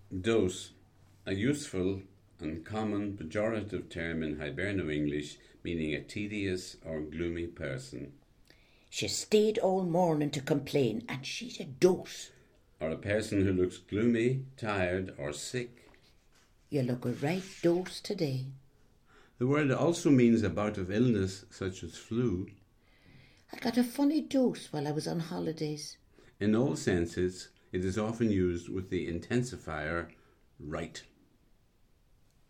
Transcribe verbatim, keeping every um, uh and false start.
Dose, a useful and common pejorative term in Hiberno-English meaning a tedious or gloomy person. She stayed all morning to complain, and she's a dose. Or a person who looks gloomy, tired or sick. You look a right dose today. The word also means a bout of illness such as flu. I got a funny dose while I was on holidays. In all senses, it is often used with the intensifier right.